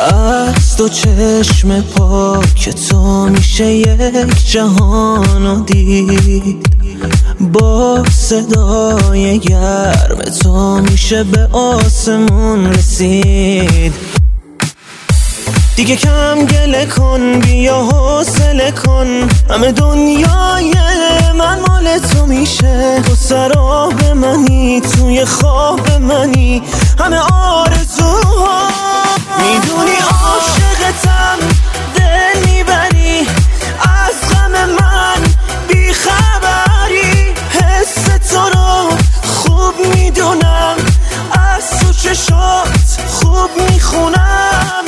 از تو چشم پاک تو میشه یک جهانو دید، با صدای گرم تو میشه به آسمون رسید. دیگه کم گله کن، بیا حوصله کن، همه دنیای من مال تو میشه. تو سراب منی، توی خواب منی، همه آرزوها. میدونی عاشقتم، دل میبری از غم من، بی خبری. حس تو رو خوب میدونم، از تو چشات خوب میخونم.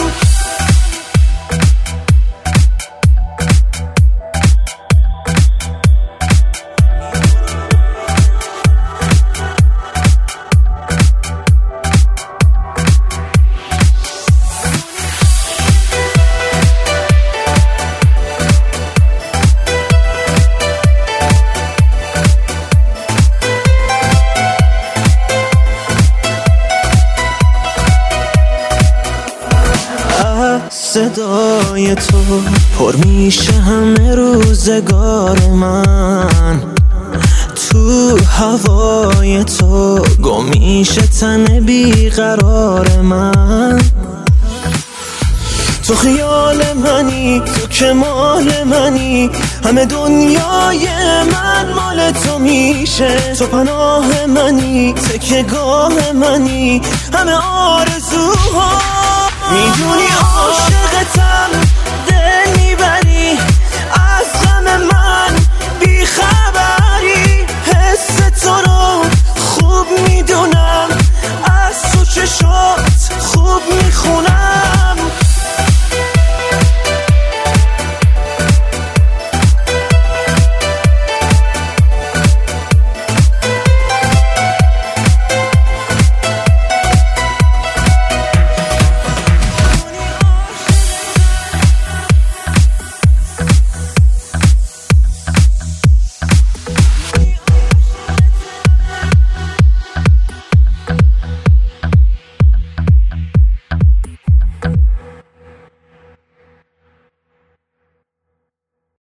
صدای تو پر میشه همه روزگار من، تو هوای تو گم میشه تن بیقرار من. تو خیال منی، تو کمال منی، همه دنیای من مال تو میشه. تو پناه منی، تکیه‌گاه منی، همه آرزوها. میدونی